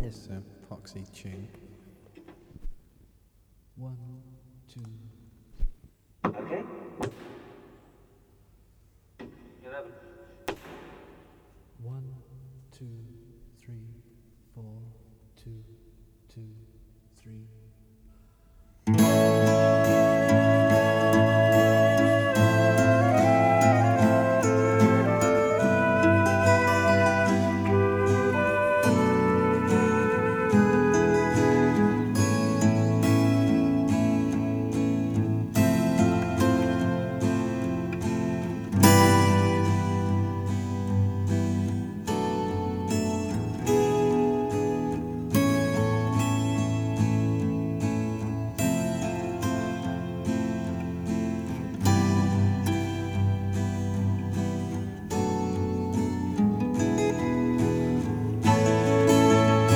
this Foxy tune. 1, 2. Okay. 11. 1, 2, 3, 4, 2.